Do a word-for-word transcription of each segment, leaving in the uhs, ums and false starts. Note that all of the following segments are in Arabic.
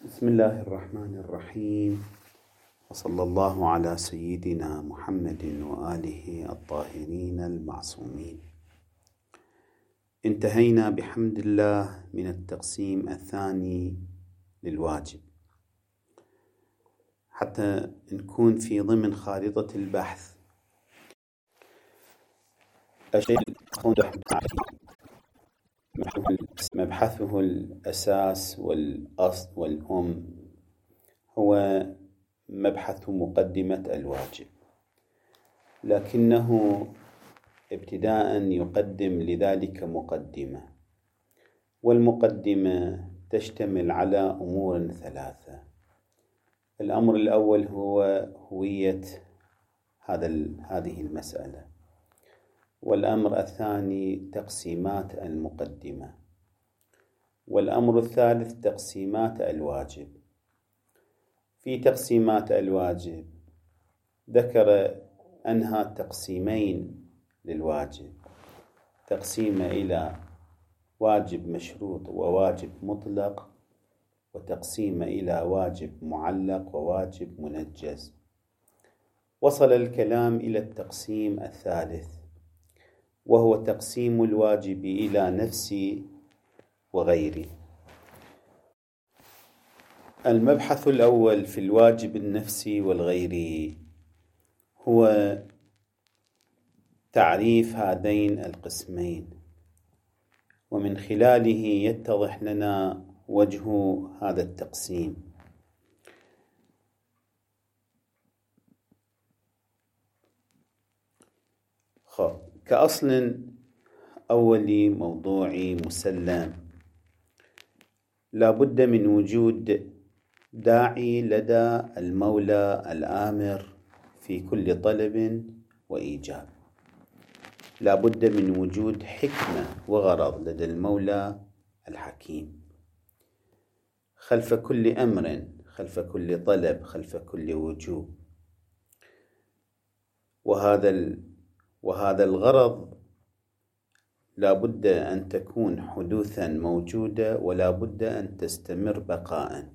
بسم الله الرحمن الرحيم، وصلى الله على سيدنا محمد وآله الطاهرين المعصومين. انتهينا بحمد الله من التقسيم الثاني للواجب، حتى نكون في ضمن خارطة البحث. الشيء مبحثه الأساس والأصل والأم هو مبحث مقدمة الواجب، لكنه ابتداء يقدم لذلك مقدمة، والمقدمة تشتمل على أمور ثلاثة. الأمر الأول هو هوية هذا هذه المسألة، والأمر الثاني تقسيمات المقدمة، والأمر الثالث تقسيمات الواجب. في تقسيمات الواجب ذكر أنها تقسيمين للواجب: تقسيم إلى واجب مشروط وواجب مطلق، وتقسيم إلى واجب معلق وواجب منجز. وصل الكلام إلى التقسيم الثالث، وهو تقسيم الواجب إلى نفسي وغيري. المبحث الأول في الواجب النفسي والغيري هو تعريف هذين القسمين، ومن خلاله يتضح لنا وجه هذا التقسيم. خب. كأصل أولي موضوعي مسلم، لا بد من وجود داعي لدى المولى الآمر في كل طلب وإيجاب. لا بد من وجود حكمة وغرض لدى المولى الحكيم خلف كل أمر، خلف كل طلب، خلف كل وجوب. وهذا وهذا الغرض لا بد أن تكون حدوثا موجودة، ولا بد أن تستمر بقاء،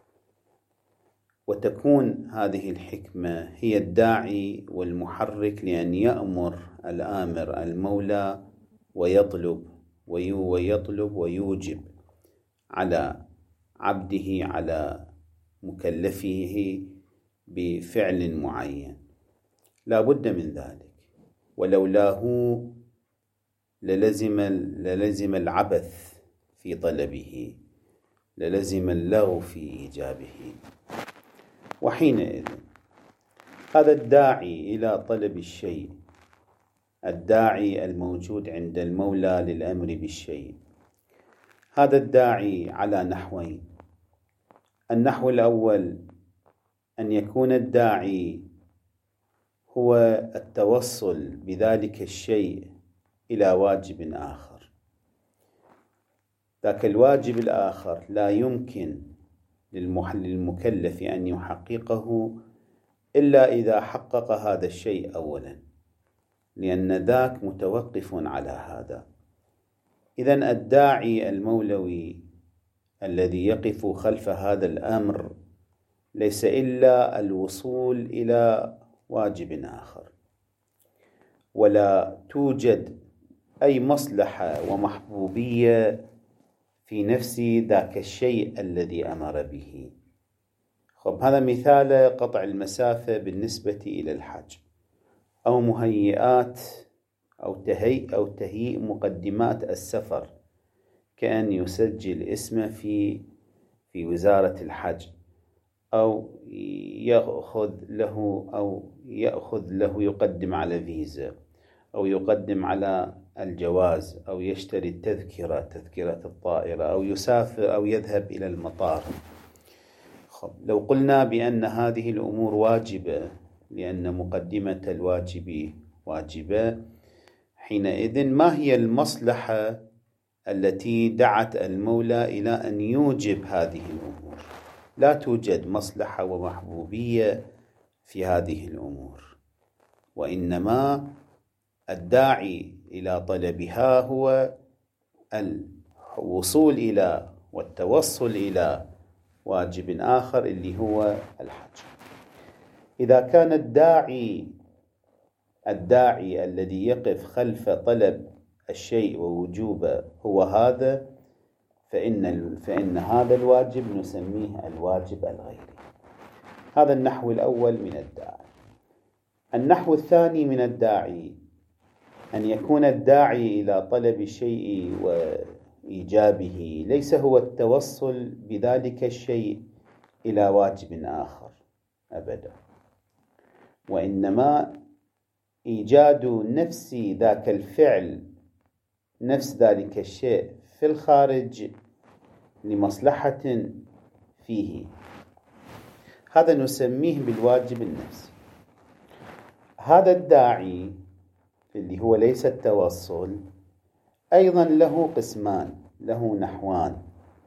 وتكون هذه الحكمة هي الداعي والمحرك لأن يأمر الآمر المولى ويطلب ويطلب ويوجب على عبده، على مكلفه بفعل معين. لا بد من ذلك، ولولاه للزم للزم العبث في طلبه، للزم اللغو في إيجابه. وحينئذ هذا الداعي إلى طلب الشيء، الداعي الموجود عند المولى للأمر بالشيء، هذا الداعي على نحوين. النحو الأول أن يكون الداعي هو التوصل بذلك الشيء إلى واجب آخر. ذاك الواجب الآخر لا يمكن للمكلف أن يحققه إلا إذا حقق هذا الشيء أولا، لأن ذاك متوقف على هذا. إذن الداعي المولوي الذي يقف خلف هذا الأمر ليس إلا الوصول إلى واجب آخر، ولا توجد أي مصلحة ومحبوبية في نفس ذاك الشيء الذي أمر به. خب، هذا مثال قطع المسافة بالنسبة إلى الحج، أو مهيئات أو تهيئ أو تهيئ مقدمات السفر، كأن يسجل اسمه في في وزارة الحج، أو يأخذ له أو يأخذ له يقدم على فيزا، أو يقدم على الجواز، أو يشتري التذكرة تذكرة الطائرة، أو يسافر أو يذهب إلى المطار. خب، لو قلنا بأن هذه الأمور واجبة لأن مقدمة الواجب واجبة، حينئذ ما هي المصلحة التي دعت المولى إلى أن يوجب هذه الأمور؟ لا توجد مصلحة ومحبوبية في هذه الأمور، وإنما الداعي إلى طلبها هو الوصول إلى والتوصل إلى واجب آخر اللي هو الحج. إذا كان الداعي الداعي الذي يقف خلف طلب الشيء ووجوبه هو هذا، فإن, فإن هذا الواجب نسميه الواجب الغيري. هذا النحو الأول من الداعي. النحو الثاني من الداعي أن يكون الداعي إلى طلب الشيء وإيجابه ليس هو التوصل بذلك الشيء إلى واجب آخر أبدا، وإنما إيجاد نفس ذاك الفعل، نفس ذلك الشيء في الخارج لمصلحة فيه، هذا نسميه بالواجب النفسي. هذا الداعي اللي هو ليس التوصل أيضا له قسمان، له نحوان.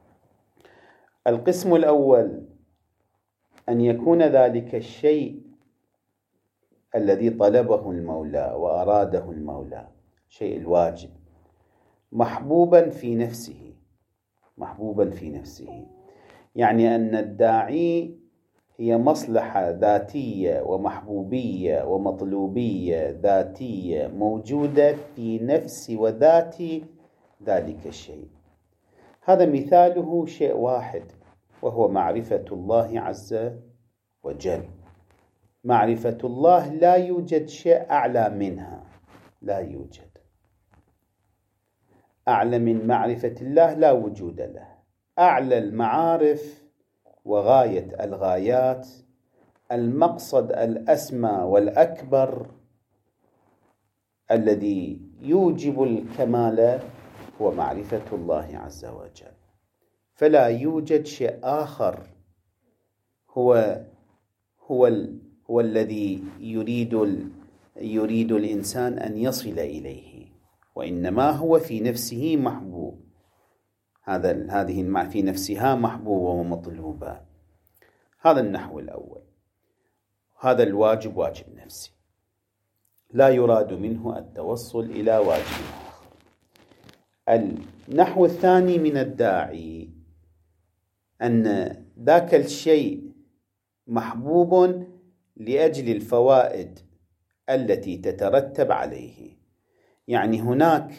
القسم الأول أن يكون ذلك الشيء الذي طلبه المولى وأراده المولى، شيء الواجب، محبوبا في نفسه، محبوبا في نفسه، يعني أن الداعي هي مصلحة ذاتية ومحبوبية ومطلوبية ذاتية موجودة في نفس وذات ذلك الشيء. هذا مثاله شيء واحد وهو معرفة الله عز وجل. معرفة الله لا يوجد شيء أعلى منها، لا يوجد أعلى من معرفة الله، لا وجود له. أعلى المعارف وغاية الغايات، المقصد الأسمى والأكبر الذي يوجب الكمال هو معرفة الله عز وجل. فلا يوجد شيء آخر هو هو ال هو الذي يريد ال يريد الإنسان أن يصل إليه، وإنما هو في نفسه محبوب. هذا هذه في نفسها محبوبة ومطلوبة. هذا النحو الأول. هذا الواجب واجب نفسي، لا يراد منه التوصل إلى واجب آخر. النحو الثاني من الداعي أن ذاك الشيء محبوب لأجل الفوائد التي تترتب عليه، يعني هناك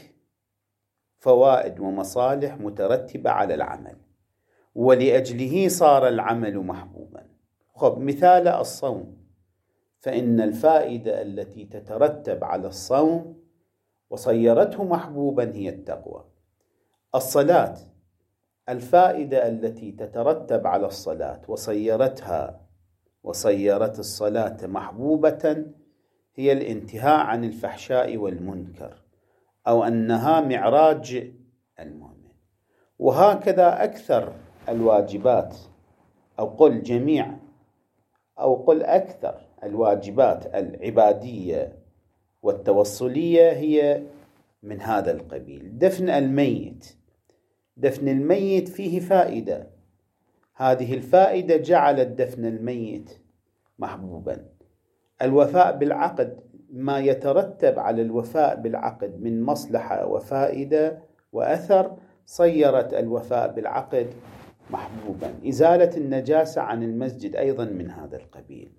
فوائد ومصالح مترتبة على العمل ولأجله صار العمل محبوبا. خب مثال الصوم، فإن الفائدة التي تترتب على الصوم وصيرته محبوبا هي التقوى. الصلاة، الفائدة التي تترتب على الصلاة وصيرتها وصيرت الصلاة محبوبة هي الانتهاء عن الفحشاء والمنكر، أو أنها معراج المؤمن. وهكذا أكثر الواجبات، أو قل جميع أو قل أكثر الواجبات العبادية والتوصلية هي من هذا القبيل. دفن الميت، دفن الميت فيه فائدة، هذه الفائدة جعلت دفن الميت محبوبا. الوفاء بالعقد، ما يترتب على الوفاء بالعقد من مصلحة وفائدة وأثر صيرت الوفاء بالعقد محبوبا. إزالة النجاسة عن المسجد أيضا من هذا القبيل.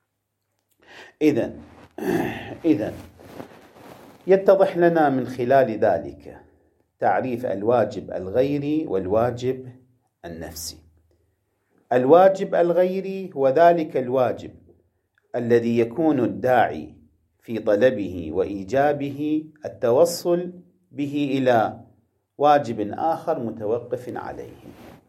إذن إذن يتضح لنا من خلال ذلك تعريف الواجب الغيري والواجب النفسي. الواجب الغيري هو ذلك الواجب الذي يكون الداعي في طلبه وإيجابه التوصل به إلى واجب آخر متوقف عليه.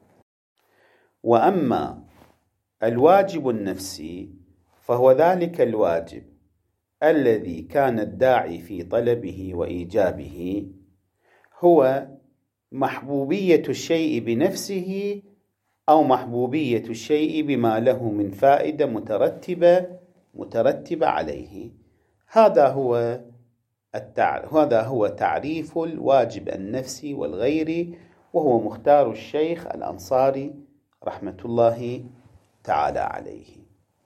وأما الواجب النفسي فهو ذلك الواجب الذي كان الداعي في طلبه وإيجابه هو محبوبية الشيء بنفسه أو محبوبية الشيء بما له من فائدة مترتبة مترتبة عليه. هذا هو التعريف هذا هو تعريف الواجب النفسي والغيري، وهو مختار الشيخ الأنصاري رحمة الله تعالى عليه.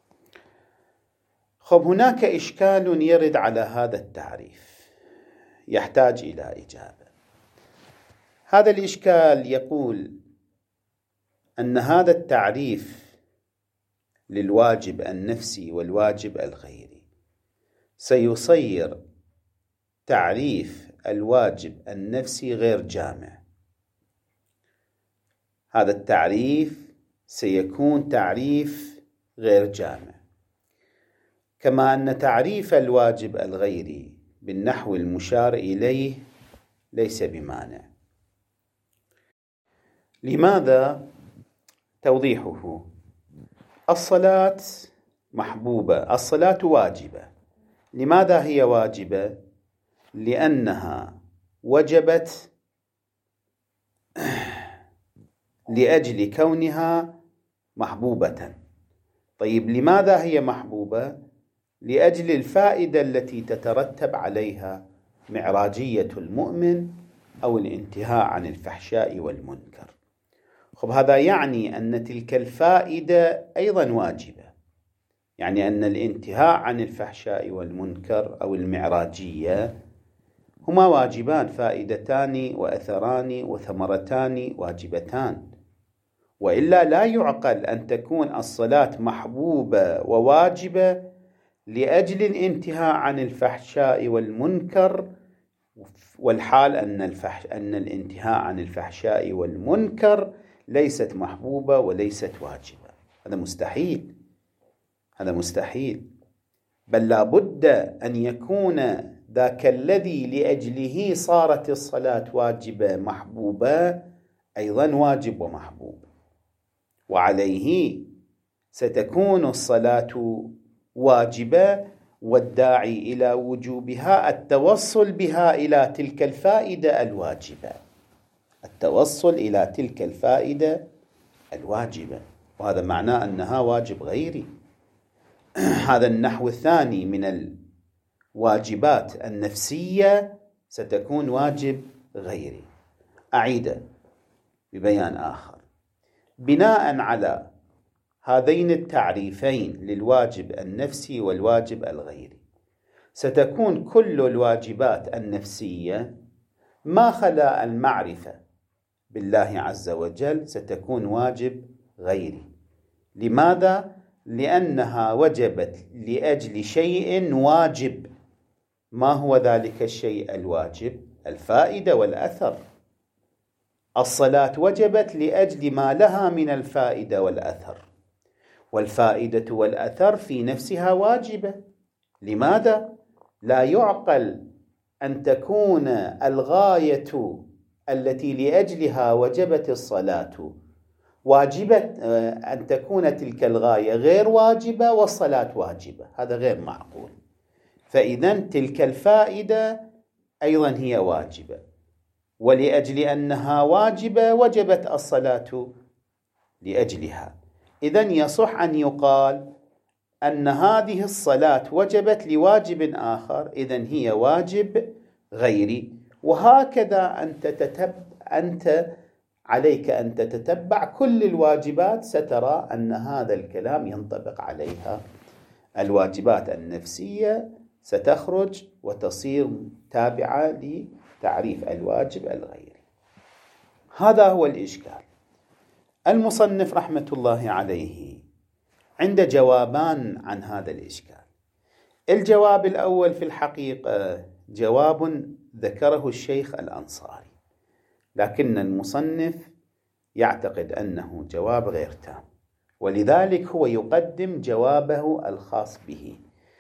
خب هناك إشكال يرد على هذا التعريف يحتاج إلى إجابة. هذا الإشكال يقول: أن هذا التعريف للواجب النفسي والواجب الغيري سيصير تعريف الواجب النفسي غير جامع. هذا التعريف سيكون تعريف غير جامع، كما أن تعريف الواجب الغيري بالنحو المشار إليه ليس بمانع. لماذا؟ توضيحه: الصلاة محبوبة، الصلاة واجبة. لماذا هي واجبة؟ لأنها وجبت لأجل كونها محبوبة. طيب، لماذا هي محبوبة؟ لأجل الفائدة التي تترتب عليها معراجية المؤمن أو الانتهاء عن الفحشاء والمنكر. خب، هذا يعني أن تلك الفائدة أيضا واجبة، يعني أن الانتهاء عن الفحشاء والمنكر أو المعراجية هما واجبان، فائدتان وأثران وثمرتان واجبتان، وإلا لا يعقل أن تكون الصلاة محبوبة وواجبة لأجل الانتهاء عن الفحشاء والمنكر، والحال أن, الفحش أن الانتهاء عن الفحشاء والمنكر ليست محبوبة وليست واجبة. هذا مستحيل، هذا مستحيل. بل لا بد أن يكون ذاك الذي لأجله صارت الصلاة واجبة محبوبة أيضا واجب ومحبوب، وعليه ستكون الصلاة واجبة، والداعي إلى وجوبها التوصل بها إلى تلك الفائدة الواجبة، التوصل إلى تلك الفائدة الواجبة، وهذا معناه أنها واجب غيري. هذا النحو الثاني من الواجبات النفسية ستكون واجب غيري. أعيد ببيان آخر: بناء على هذين التعريفين للواجب النفسي والواجب الغيري، ستكون كل الواجبات النفسية ما خلا المعرفة بالله عز وجل ستكون واجب غيري. لماذا؟ لأنها وجبت لأجل شيء واجب. ما هو ذلك الشيء الواجب؟ الفائدة والأثر. الصلاة وجبت لأجل ما لها من الفائدة والأثر، والفائدة والأثر في نفسها واجبة. لماذا؟ لا يعقل أن تكون الغاية التي لأجلها وجبت الصلاة واجبة، أن تكون تلك الغاية غير واجبة والصلاة واجبة، هذا غير معقول. فإذا تلك الفائدة أيضا هي واجبة، ولأجل أنها واجبة وجبت الصلاة لأجلها. إذن يصح أن يقال أن هذه الصلاة وجبت لواجب آخر، إذن هي واجب غيري. وهكذا أنت تتبع أنت عليك أن تتتبع كل الواجبات، سترى أن هذا الكلام ينطبق عليها. الواجبات النفسية ستخرج وتصير تابعة لتعريف الواجب الغيري. هذا هو الإشكال. المصنف رحمة الله عليه عند جوابان عن هذا الإشكال. الجواب الأول في الحقيقة جواب ذكره الشيخ الأنصاري، لكن المصنف يعتقد أنه جواب غير تام، ولذلك هو يقدم جوابه الخاص به.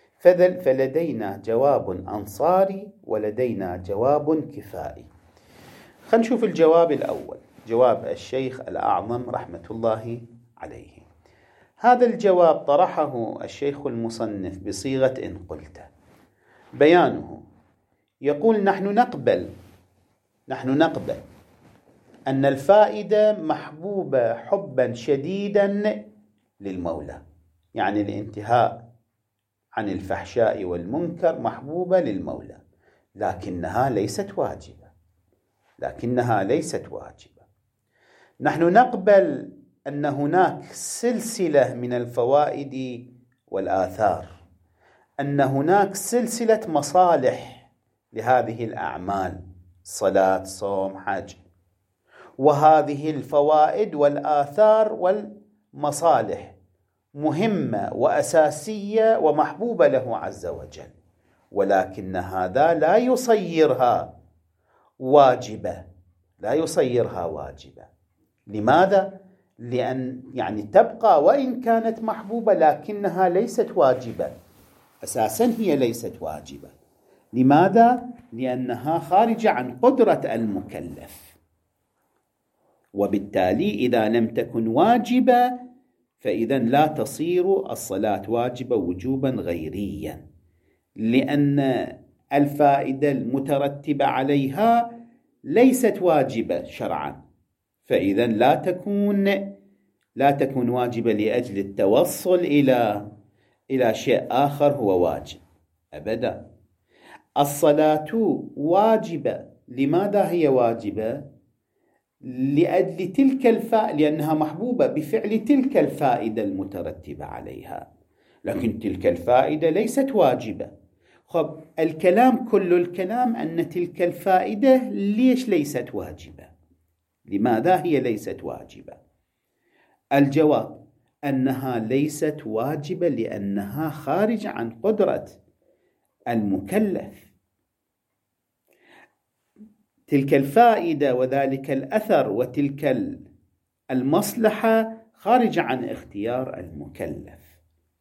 فلدينا جواب أنصاري ولدينا جواب كفائي. خلينا نشوف الجواب الأول، جواب الشيخ الأعظم رحمة الله عليه. هذا الجواب طرحه الشيخ المصنف بصيغة إن قلت. بيانه يقول: نحن نقبل نحن نقبل أن الفائدة محبوبة حبا شديدا للمولى، يعني الانتهاء عن الفحشاء والمنكر محبوبة للمولى، لكنها ليست واجبة لكنها ليست واجبة. نحن نقبل أن هناك سلسلة من الفوائد والآثار، أن هناك سلسلة مصالح لهذه الأعمال، صلاة، صوم، حج، وهذه الفوائد والآثار والمصالح مهمة وأساسية ومحبوبة له عز وجل، ولكن هذا لا يصيرها واجبة، لا يصيرها واجبة. لماذا؟ لأن يعني تبقى وإن كانت محبوبة لكنها ليست واجبة، أساسا هي ليست واجبة. لماذا؟ لأنها خارجة عن قدرة المكلف، وبالتالي إذا لم تكن واجبة فإذا لا تصير الصلاة واجبة وجوبا غيريا، لأن الفائدة المترتبة عليها ليست واجبة شرعا، فإذا لا تكون لا تكون واجبة لأجل التوصل إلى إلى شيء آخر هو واجب أبدا. الصلاة واجبة. لماذا هي واجبة؟ لأجل تلك الفائدة، لأنها محبوبة بفعل تلك الفائدة المترتبة عليها، لكن تلك الفائدة ليست واجبة. خب الكلام كل الكلام أن تلك الفائدة ليش ليست واجبة؟ لماذا هي ليست واجبة؟ الجواب أنها ليست واجبة لأنها خارجة عن قدرة المكلف. تلك الفائدة وذلك الأثر وتلك المصلحة خارجة عن اختيار المكلف.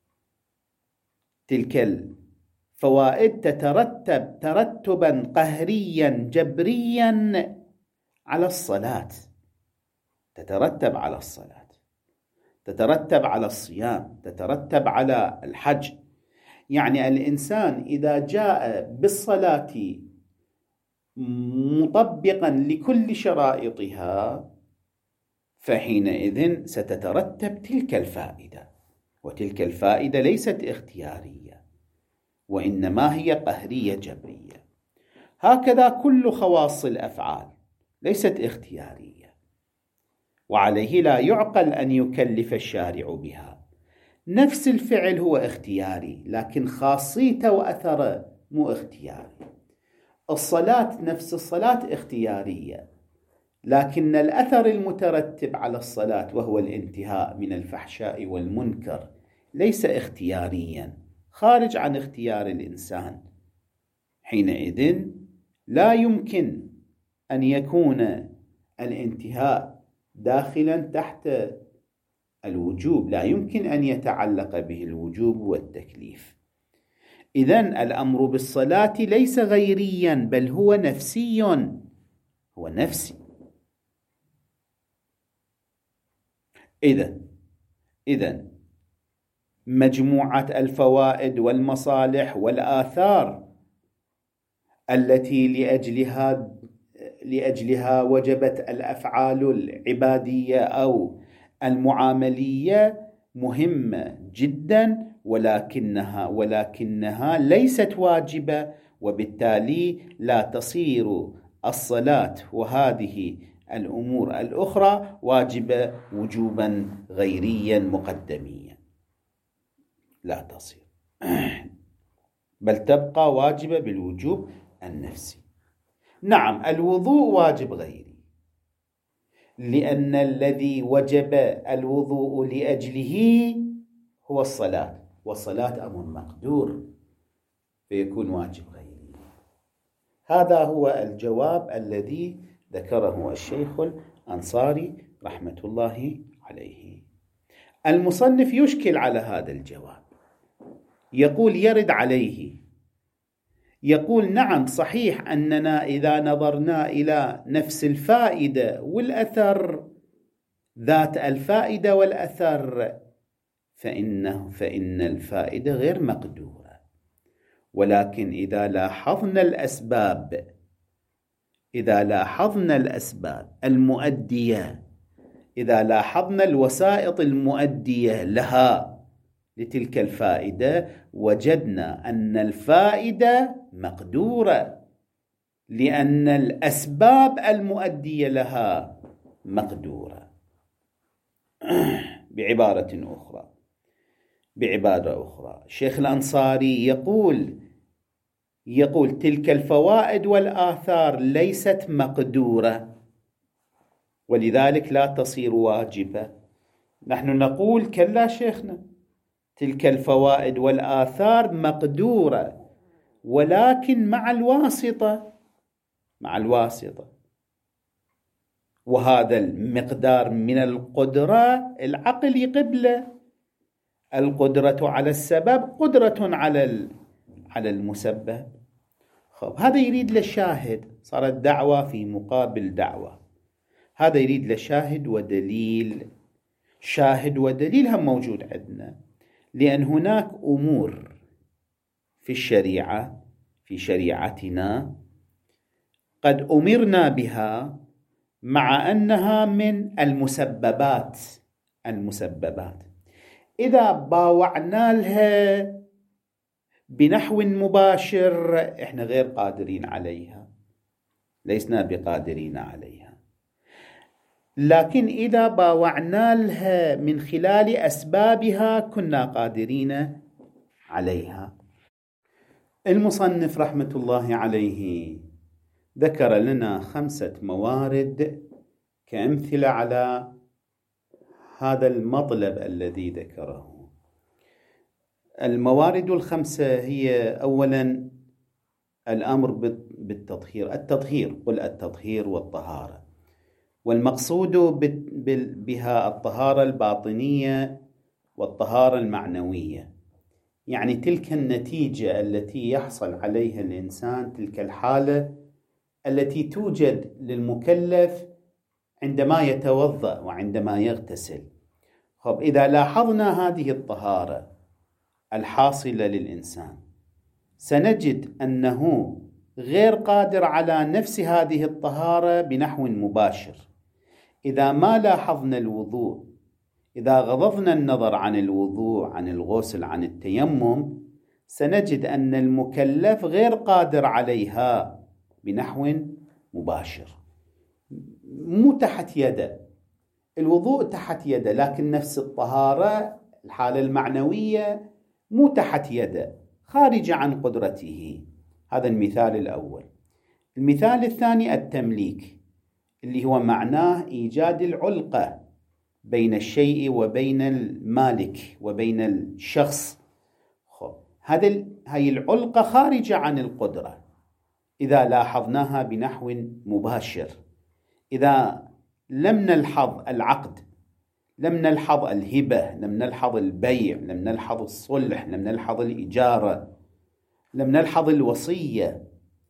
تلك الفوائد تترتب ترتبا قهريا جبريا على الصلاة، تترتب على الصلاة، تترتب على الصيام، تترتب على الحج. يعني الإنسان إذا جاء بالصلاة مطبقا لكل شرائطها فحينئذ ستترتب تلك الفائدة، وتلك الفائدة ليست اختيارية وإنما هي قهرية جبرية. هكذا كل خواص الأفعال ليست اختيارية، وعليه لا يعقل أن يكلف الشارع بها. نفس الفعل هو اختياري لكن خاصيته وأثره مو اختياري. الصلاة نفس الصلاة اختيارية، لكن الأثر المترتب على الصلاة وهو الانتهاء من الفحشاء والمنكر ليس اختياريا، خارج عن اختيار الإنسان. حينئذ لا يمكن أن يكون الانتهاء داخلا تحت الوجوب، لا يمكن أن يتعلق به الوجوب والتكليف. إذن الأمر بالصلاة ليس غيريا بل هو نفسي، هو نفسي. إذن إذن مجموعة الفوائد والمصالح والآثار التي لأجلها لأجلها وجبت الأفعال العبادية أو المعاملية مهمة جدا، ولكنها ولكنها ليست واجبة، وبالتالي لا تصير الصلاة وهذه الأمور الأخرى واجبة وجوبا غيريا مقدميا، لا تصير، بل تبقى واجبة بالوجوب النفسي. نعم الوضوء واجب غيري، لأن الذي وجب الوضوء لأجله هو الصلاة، والصلاة أمر مقدور فيكون واجب غيري. هذا هو الجواب الذي ذكره الشيخ الأنصاري رحمة الله عليه. المصنف يشكل على هذا الجواب، يقول يرد عليه، يقول نعم صحيح أننا إذا نظرنا إلى نفس الفائدة والأثر، ذات الفائدة والأثر، فإنه فإن الفائدة غير مقدورة، ولكن إذا لاحظنا الأسباب إذا لاحظنا الأسباب المؤدية إذا لاحظنا الوسائط المؤدية لها لتلك الفائدة وجدنا أن الفائدة مقدورة، لأن الأسباب المؤدية لها مقدورة. بعبارة أخرى بعبارة أخرى الشيخ الأنصاري يقول يقول تلك الفوائد والآثار ليست مقدورة، ولذلك لا تصير واجبة. نحن نقول كلا شيخنا، تلك الفوائد والآثار مقدورة، ولكن مع الواسطة مع الواسطة وهذا المقدار من القدرة العقل قبله. القدرة على السبب قدرة على على المسبب. خب هذا يريد للشاهد، صارت دعوة في مقابل دعوة. هذا يريد لشاهد ودليل. شاهد ودليل هم موجود عندنا، لأن هناك أمور في الشريعة في شريعتنا قد أمرنا بها مع أنها من المسببات المسببات إذا باوعنا لها بنحو مباشر إحنا غير قادرين عليها، لسنا بقادرين عليها. لكن إذا باوعنا لها من خلال أسبابها كنا قادرين عليها. المصنف رحمة الله عليه ذكر لنا خمسة موارد كأمثلة على هذا المطلب الذي ذكره. الموارد الخمسة هي أولا الأمر بالتطهير. التطهير قل التطهير والطهارة، والمقصود بها الطهارة الباطنية والطهارة المعنوية، يعني تلك النتيجة التي يحصل عليها الإنسان، تلك الحالة التي توجد للمكلف عندما يتوضأ وعندما يغتسل. خب إذا لاحظنا هذه الطهارة الحاصلة للإنسان سنجد أنه غير قادر على نفس هذه الطهارة بنحو مباشر. إذا ما لاحظنا الوضوء، إذا غضضنا النظر عن الوضوء، عن الغسل، عن التيمم، سنجد أن المكلف غير قادر عليها بنحو مباشر. مو تحت يده، الوضوء تحت يده، لكن نفس الطهارة الحالة المعنوية مو تحت يده، خارجة عن قدرته. هذا المثال الأول. المثال الثاني التمليك، اللي هو معناه إيجاد العلقة بين الشيء وبين المالك وبين الشخص. هذا هاي العلقة خارجة عن القدرة إذا لاحظناها بنحو مباشر. إذا لم نلحظ العقد، لم نلحظ الهبة، لم نلحظ البيع، لم نلحظ الصلح، لم نلحظ الإجارة، لم نلحظ الوصية،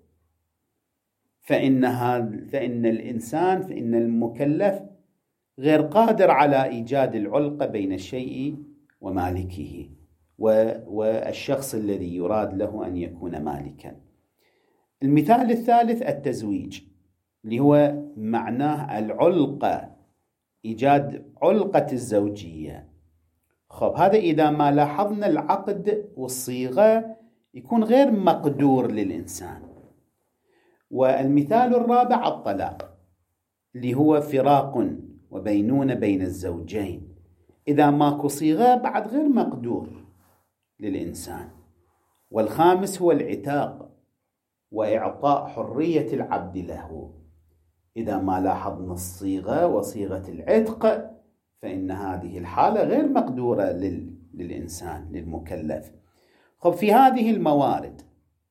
فإنها فإن الإنسان فإن المكلف غير قادر على إيجاد العلقة بين الشيء ومالكه والشخص الذي يراد له أن يكون مالكا. المثال الثالث التزويج، اللي هو معناه العلقة، إيجاد علقة الزوجية. خب هذا إذا ما لاحظنا العقد والصيغة يكون غير مقدور للإنسان. والمثال الرابع الطلاق، اللي هو فراق وبينونة بين الزوجين، إذا ماكو صيغة بعد غير مقدور للإنسان. والخامس هو العتاق وإعطاء حرية العبد له، إذا ما لاحظنا الصيغة وصيغة العتق فإن هذه الحالة غير مقدورة لل... للإنسان للمكلف. خب في هذه الموارد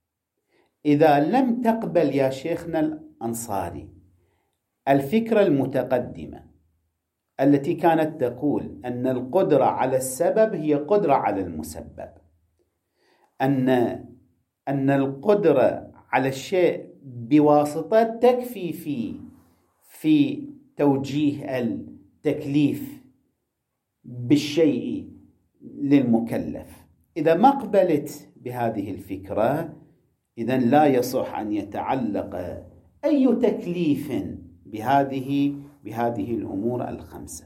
إذا لم تقبل يا شيخنا الأنصاري الفكرة المتقدمة التي كانت تقول أن القدرة على السبب هي قدرة على المسبب، أن أن القدرة على الشيء بواسطة تكفي في في توجيه التكليف بالشيء للمكلف، إذا ما قبلت بهذه الفكرة إذن لا يصح أن يتعلق أي تكليف بهذه بهذه الأمور الخمسة،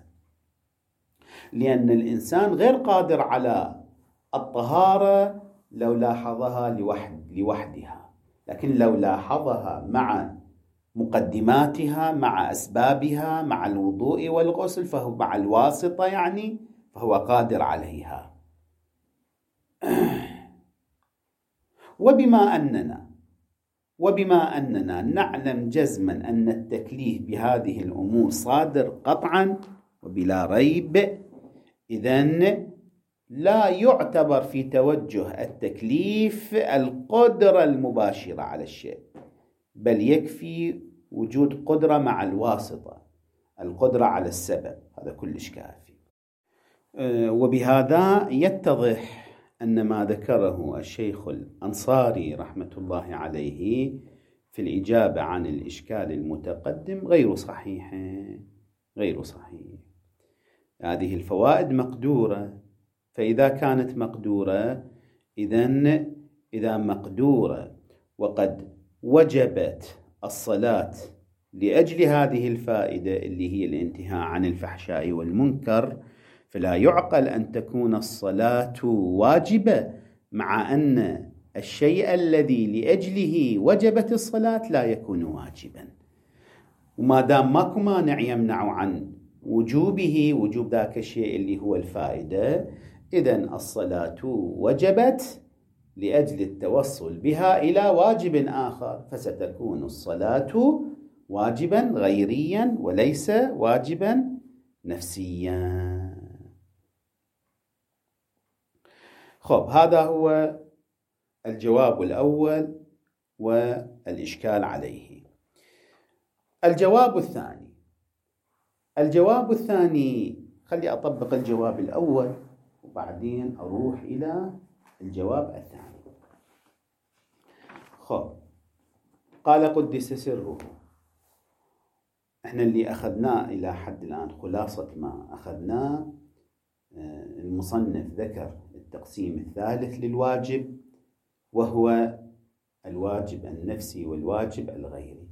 لأن الإنسان غير قادر على الطهارة لو لاحظها لوحد لوحدها، لكن لو لاحظها مع مقدماتها، مع أسبابها، مع الوضوء والغسل، فهو مع الواسطة يعني فهو قادر عليها. وبما أننا وبما أننا نعلم جزما أن التكليف بهذه الأمور صادر قطعا وبلا ريب، إذن لا يعتبر في توجه التكليف القدرة المباشرة على الشيء، بل يكفي وجود قدرة مع الواسطة، القدرة على السبب، هذا كلش كافي. وبهذا يتضح أن ما ذكره الشيخ الأنصاري رحمة الله عليه في الإجابة عن الإشكال المتقدم غير صحيح، غير صحيح. هذه الفوائد مقدورة، فإذا كانت مقدورة إذن إذا مقدورة وقد وجبت الصلاة لأجل هذه الفائدة اللي هي الانتهاء عن الفحشاء والمنكر، فلا يعقل أن تكون الصلاة واجبة مع أن الشيء الذي لأجله وجبت الصلاة لا يكون واجبا. وما دام ماكو مانع يمنع عن وجوبه، وجوب ذاك الشيء اللي هو الفائدة، إذن الصلاة وجبت لأجل التوصل بها إلى واجب آخر، فستكون الصلاة واجبا غيريا وليس واجبا نفسيا. خب، هذا هو الجواب الأول والإشكال عليه. الجواب الثاني الجواب الثاني خلي أطبق الجواب الأول وبعدين أروح إلى الجواب الثاني. خب، قال قدس سره، احنا اللي أخذناه إلى حد الآن خلاصة ما أخذناه، المصنف ذكر التقسيم الثالث للواجب، وهو الواجب النفسي والواجب الغيري.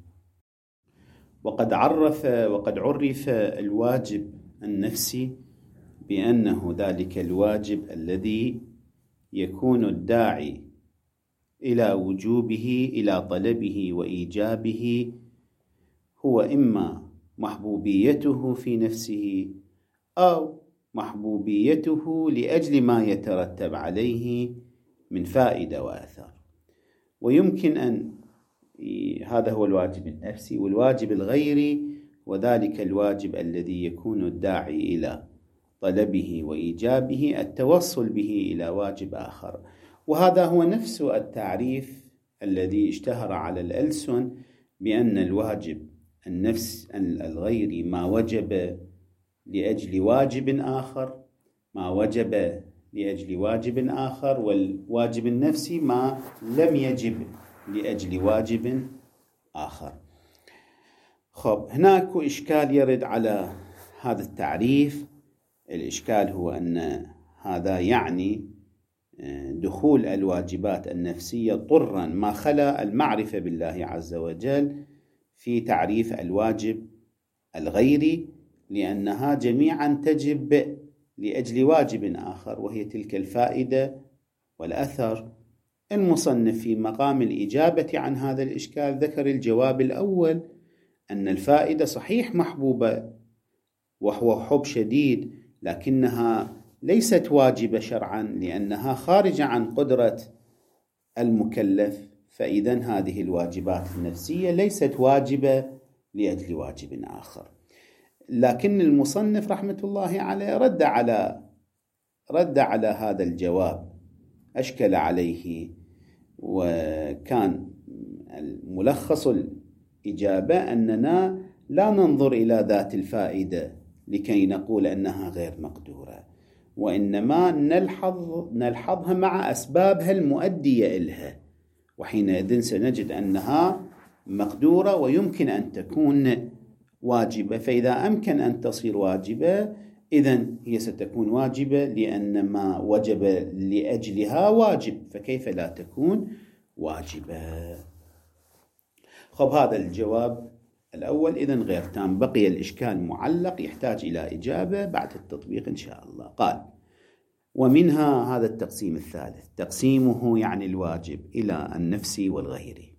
وقد عرف وقد عرف الواجب النفسي بأنه ذلك الواجب الذي يكون الداعي إلى وجوبه إلى طلبه وإيجابه هو إما محبوبيته في نفسه أو محبوبيته لأجل ما يترتب عليه من فائدة وأثر. ويمكن أن هذا هو الواجب النفسي. والواجب الغيري وذلك الواجب الذي يكون الداعي إلى طلبه وإيجابه التوصل به إلى واجب آخر. وهذا هو نفس التعريف الذي اشتهر على الألسن بأن الواجب النفس الغيري ما وجب لأجل واجب آخر، ما وجب لأجل واجب آخر، والواجب النفسي ما لم يجب لأجل واجب آخر. خب، هناك إشكال يرد على هذا التعريف. الإشكال هو أن هذا يعني دخول الواجبات النفسية طرا ما خلا المعرفة بالله عز وجل في تعريف الواجب الغيري، لأنها جميعا تجب لأجل واجب آخر وهي تلك الفائدة والأثر. المصنف في مقام الإجابة عن هذا الإشكال ذكر الجواب الأول، أن الفائدة صحيح محبوبة وهو حب شديد، لكنها ليست واجبة شرعا لأنها خارجة عن قدرة المكلف، فإذن هذه الواجبات النفسية ليست واجبة لأجل واجب آخر. لكن المصنف رحمة الله عليه رد على رد على هذا الجواب، أشكل عليه، وكان ملخص الإجابة أننا لا ننظر إلى ذات الفائدة لكي نقول أنها غير مقدورة، وإنما نلحظ نلحظها مع أسبابها المؤدية إلها، وحينئذ سنجد أنها مقدورة ويمكن أن تكون واجبة. فإذا أمكن أن تصير واجبة إذن هي ستكون واجبة لأن ما وجب لأجلها واجب، فكيف لا تكون واجبة؟ خب، هذا الجواب الأول إذن غير تام، بقي الإشكال معلق يحتاج إلى إجابة بعد التطبيق إن شاء الله. قال: ومنها هذا التقسيم الثالث، تقسيمه يعني الواجب إلى النفسي والغيري.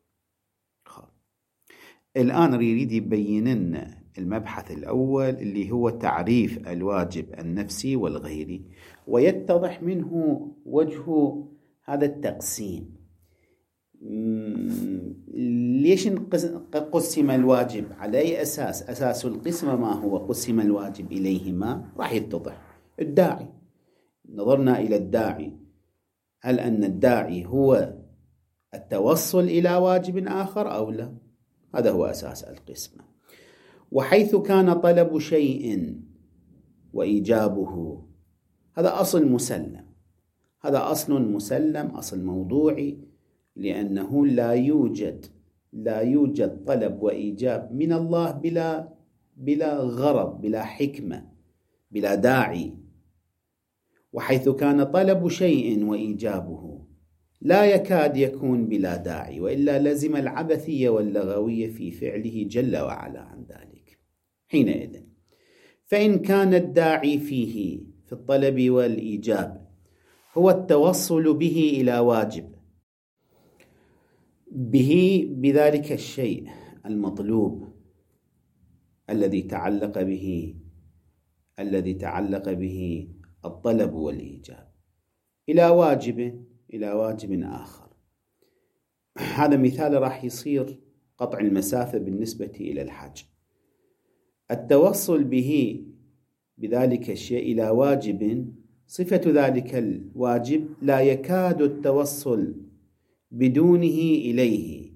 الآن يريد يبين لنا المبحث الأول اللي هو تعريف الواجب النفسي والغيري، ويتضح منه وجه هذا التقسيم. ليش قسم الواجب؟ على أي أساس؟ أساس القسمة ما هو؟ قسم الواجب إليهما راح يتضح. الداعي، نظرنا إلى الداعي، هل أن الداعي هو التوصل إلى واجب آخر أو لا؟ هذا هو أساس القسمة. وحيث كان طلب شيء وإيجابه، هذا أصل مسلم، هذا أصل مسلم، أصل موضوعي، لأنه لا يوجد لا يوجد طلب وإيجاب من الله بلا بلا غرض، بلا حكمة، بلا داعي. وحيث كان طلب شيء وإيجابه لا يكاد يكون بلا داعي، وإلا لزم العبثية واللغوية في فعله جل وعلا عن ذلك. حينئذ فإن كان الداعي فيه في الطلب والإيجاب هو التوصل به إلى واجب، به بذلك الشيء المطلوب الذي تعلق به الذي تعلق به الطلب والإيجاب إلى واجب إلى واجب آخر. هذا مثال راح يصير قطع المسافة بالنسبة إلى الحج. التوصل به بذلك الشيء إلى واجب، صفة ذلك الواجب لا يكاد التوصل بدونه إليه،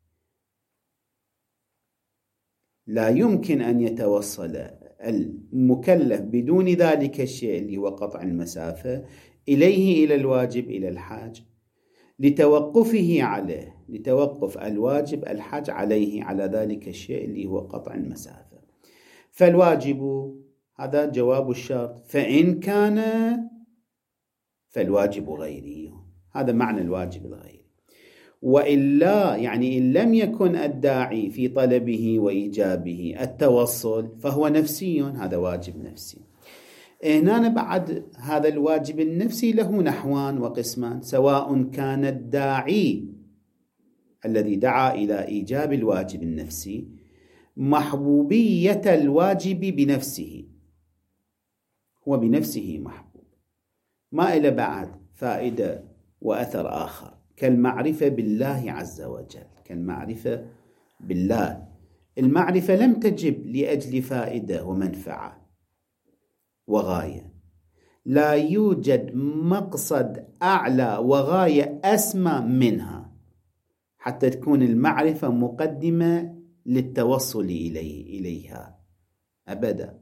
لا يمكن أن يتوصل المكلف بدون ذلك الشيء اللي هو قطع المسافة إليه، إلى الواجب، إلى الحاج، لتوقفه عليه، لتوقف الواجب الحاج عليه، على ذلك الشيء اللي هو قطع المسافة. فالواجب، هذا جواب الشرط، فإن كان فالواجب غيري، هذا معنى الواجب الغيري. وإلا يعني إن لم يكن الداعي في طلبه وإيجابه التوصل فهو نفسي، هذا واجب نفسي. هنا بعد هذا الواجب النفسي له نحوان وقسمان، سواء كان الداعي الذي دعا إلى إيجاب الواجب النفسي محبوبية الواجب بنفسه، هو بنفسه محبوب، ما إلى بعد فائدة وأثر آخر، كالمعرفة بالله عز وجل، كالمعرفة بالله. المعرفة لم تجب لأجل فائدة ومنفعة وغاية، لا يوجد مقصد أعلى وغاية أسمى منها حتى تكون المعرفة مقدمة للتوصل إليه إليها أبدا.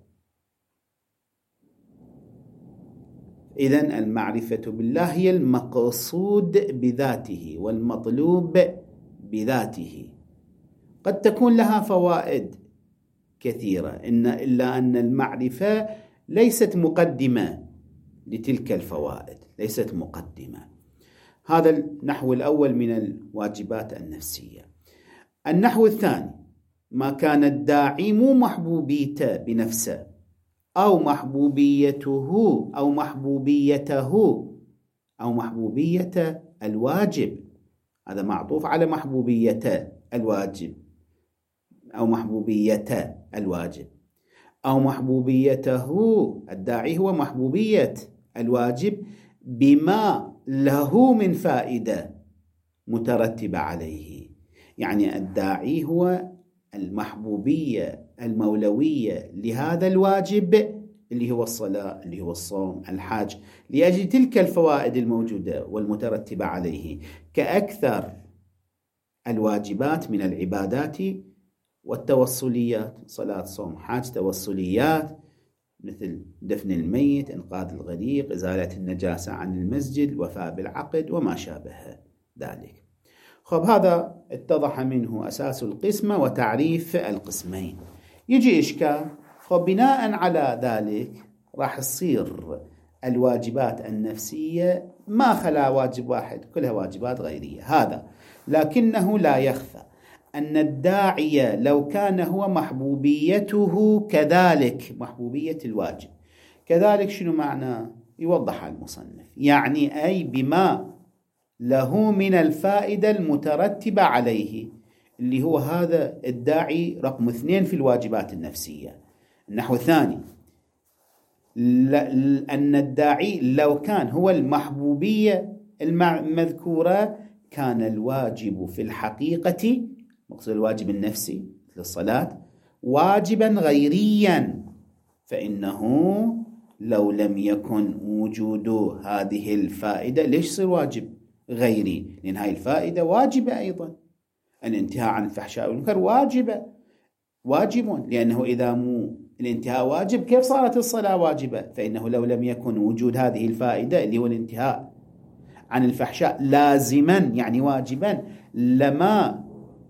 إذن المعرفة بالله هي المقصود بذاته والمطلوب بذاته. قد تكون لها فوائد كثيرة، إن إلا أن المعرفة ليست مقدمة لتلك الفوائد، ليست مقدمة. هذا النحو الأول من الواجبات النفسية. النحو الثاني، ما كان الداعي مو محبوبيته بنفسه أو محبوبيته أو محبوبيته أو محبوبية الواجب، هذا معطوف على محبوبية الواجب، أو محبوبية الواجب، أو محبوبيته الداعي هو محبوبية الواجب بما له من فائدة مترتبة عليه. يعني الداعي هو المحبوبية المولوية لهذا الواجب اللي هو الصلاة، اللي هو الصوم، الحج، لأجل تلك الفوائد الموجودة والمترتبة عليه، كأكثر الواجبات من العبادات والتوصليات، صلاة، صوم، حج، توصليات مثل دفن الميت، إنقاذ الغريق، إزالة النجاسة عن المسجد، الوفاء بالعقد وما شابه ذلك. خب هذا اتضح منه أساس القسمة وتعريف القسمين. يجي إشكال، خب بناء على ذلك راح تصير الواجبات النفسية ما خلا واجب واحد، كلها واجبات غيرية. هذا لكنه لا يخفى أن الداعية لو كان هو محبوبيته كذلك محبوبية الواجب كذلك، شنو معنى؟ يوضح المصنف، يعني أي بما له من الفائدة المترتبة عليه، اللي هو هذا الداعي رقم اثنين في الواجبات النفسية. النحو الثاني، أن الداعي لو كان هو المحبوبية المذكورة كان الواجب في الحقيقة، مقصود الواجب النفسي مثل الصلاة، واجبا غيريا، فإنه لو لم يكن وجود هذه الفائدة ليش يصير واجب غيري؟ لأن هاي الفائدة واجبة أيضا. الانتهاء عن الفحشاء والمنكر واجبة واجب، لأنه إذا مو الانتهاء واجب كيف صارت الصلاة واجبة؟ فإنه لو لم يكن وجود هذه الفائدة اللي هو الانتهاء عن الفحشاء لازما يعني واجبا، لما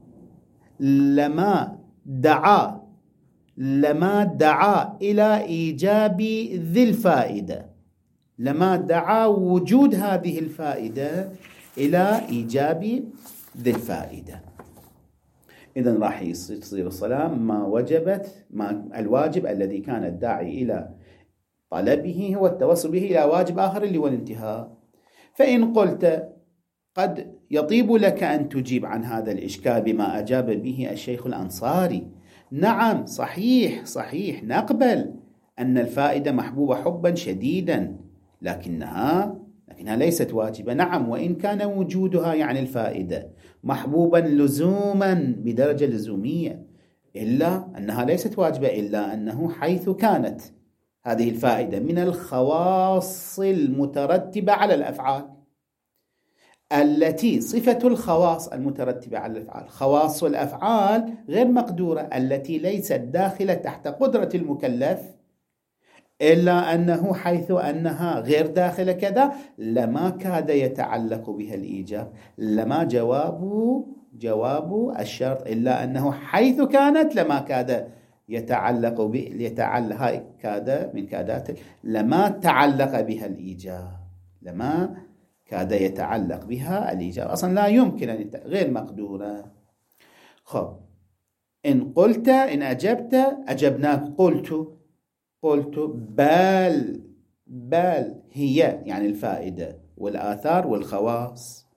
لما دعا لما دعا إلى إيجاب ذي الفائدة، لما دعا وجود هذه الفائدة إلى إيجاب ذي الفائدة. إذن راح يصير الصلاة ما وجبت، ما الواجب الذي كان الداعي إلى طلبه هو التوصل به إلى واجب آخر اللي هو الانتهاء. فإن قلت قد يطيب لك أن تجيب عن هذا الإشكال بما أجاب به الشيخ الأنصاري. نعم صحيح صحيح نقبل أن الفائدة محبوبة حبا شديدا، لكنها لكنها ليست واجبة. نعم وإن كان وجودها يعني الفائدة محبوبا لزوما بدرجة لزومية، إلا أنها ليست واجبة، إلا أنه حيث كانت هذه الفائدة من الخواص المترتبة على الأفعال، التي صفة الخواص المترتبة على الأفعال، خواص الأفعال غير مقدورة التي ليست داخلة تحت قدرة المكلف، إلا أنه حيث أنها غير داخلة كذا لما كاد يتعلق بها الإيجاب، لما جواب جواب الشرط، إلا أنه حيث كانت لما كاد يتعلق ب يتعلق هاي كاد من كادات لما تعلق بها الإيجاب، لما كاد يتعلق بها الإيجاب، أصلا لا يمكن أن غير مقدورة. خب إن قلت إن أجبت أجبناك، قلت قلت بل بل هي يعني الفائدة والآثار والخواص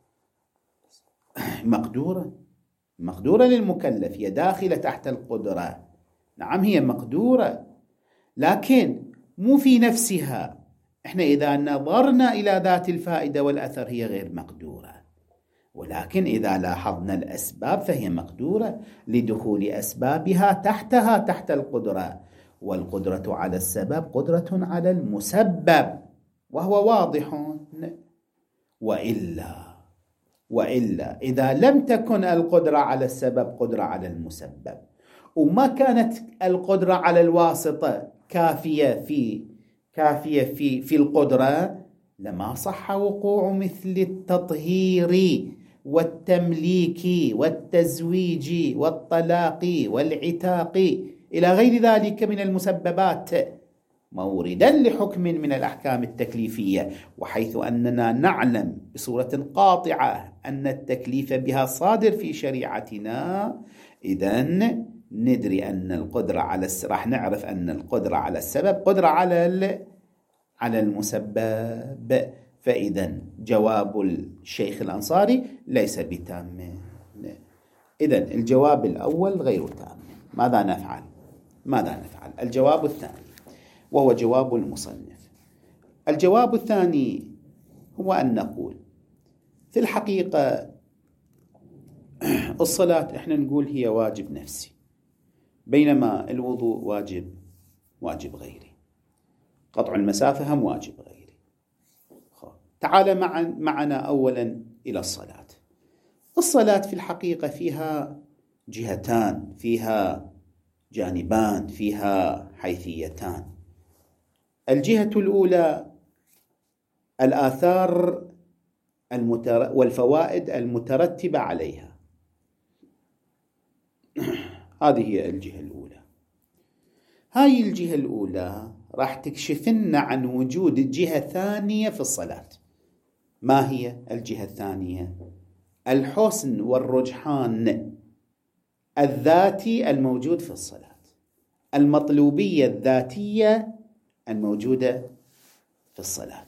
مقدورة مقدورة للمكلف، هي داخلة تحت القدرة. نعم هي مقدورة، لكن مو في نفسها. احنا إذا نظرنا إلى ذات الفائدة والأثر هي غير مقدورة، ولكن إذا لاحظنا الأسباب فهي مقدورة لدخول أسبابها تحتها تحت القدرة، والقدرة على السبب قدرة على المسبب وهو واضح. وإلا وإلا إذا لم تكن القدرة على السبب قدرة على المسبب، وما كانت القدرة على الواسطة كافية في كافية في في القدرة، لما صح وقوع مثل التطهير والتمليك والتزويج والطلاق والعتاق إلى غير ذلك من المسببات موردا لحكم من الأحكام التكليفية. وحيث أننا نعلم بصورة قاطعة أن التكليف بها صادر في شريعتنا، إذن ندري أن القدرة على الس... راح نعرف أن القدرة على السبب قدرة على ال... على المسبب. فإذن جواب الشيخ الأنصاري ليس بتام. إذن الجواب الأول غير تام. ماذا نفعل؟ ماذا نفعل؟ الجواب الثاني وهو جواب المصنف. الجواب الثاني هو أن نقول في الحقيقة الصلاة احنا نقول هي واجب نفسي، بينما الوضوء واجب واجب غيري، قطع المسافة هم واجب غيري. تعال معا معنا أولا إلى الصلاة. الصلاة في الحقيقة فيها جهتان، فيها جانبان، فيها حيثيتان. الجهة الأولى الآثار المتر... والفوائد المترتبة عليها، هذه هي الجهة الأولى. هاي الجهة الأولى راح تكشفنا عن وجود جهة ثانية في الصلاة. ما هي الجهة الثانية؟ الحسن والرجحان الذاتي الموجود في الصلاة، المطلوبية الذاتية الموجودة في الصلاة.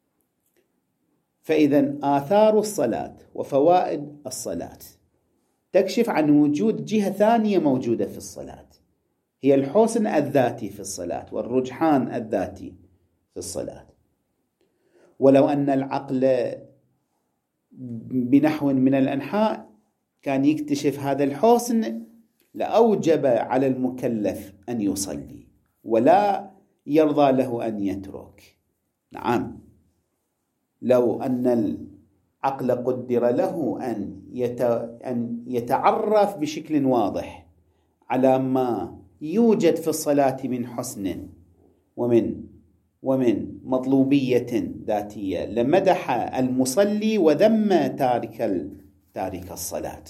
فإذا آثار الصلاة وفوائد الصلاة تكشف عن وجود جهة ثانية موجودة في الصلاة، هي الحسن الذاتي في الصلاة والرجحان الذاتي في الصلاة. ولو أن العقل بنحو من الأنحاء كان يكتشف هذا الحسن لأوجب على المكلف أن يصلي ولا يرضى له أن يترك. نعم، لو أن العقل قدر له أن يتعرف بشكل واضح على ما يوجد في الصلاة من حسن ومن ومن مطلوبية ذاتية لمدح المصلي وذم تارك تارك الصلاة.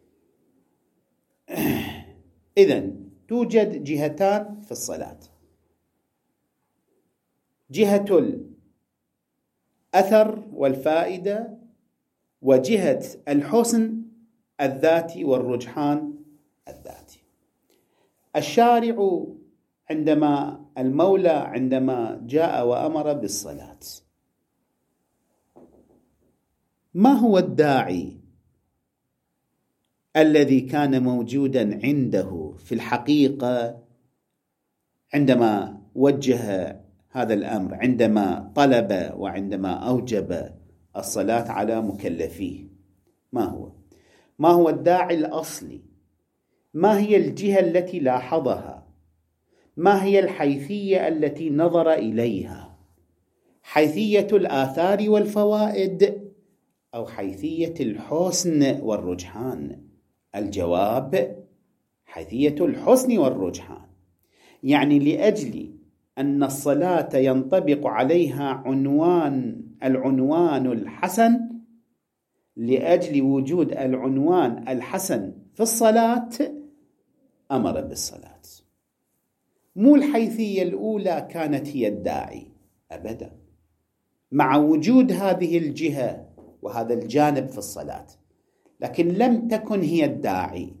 إذن توجد جهتان في الصلاة: جهة الأثر والفائدة، وجهة الحسن الذاتي والرجحان الذاتي. الشارع عندما المولى عندما جاء وأمر بالصلاة، ما هو الداعي الذي كان موجودا عنده في الحقيقة عندما وجه هذا الأمر، عندما طلب وعندما أوجب الصلاة على مكلفيه؟ ما هو؟ ما هو الداعي الأصلي؟ ما هي الجهة التي لاحظها؟ ما هي الحيثية التي نظر إليها؟ حيثية الآثار والفوائد أو حيثية الحسن والرجحان؟ الجواب: حيثية الحسن والرجحان. يعني لأجل أن الصلاة ينطبق عليها عنوان العنوان الحسن، لأجل وجود العنوان الحسن في الصلاة أمر بالصلاة. مو الحيثية الأولى كانت هي الداعي أبدا، مع وجود هذه الجهة وهذا الجانب في الصلاة، لكن لم تكن هي الداعي.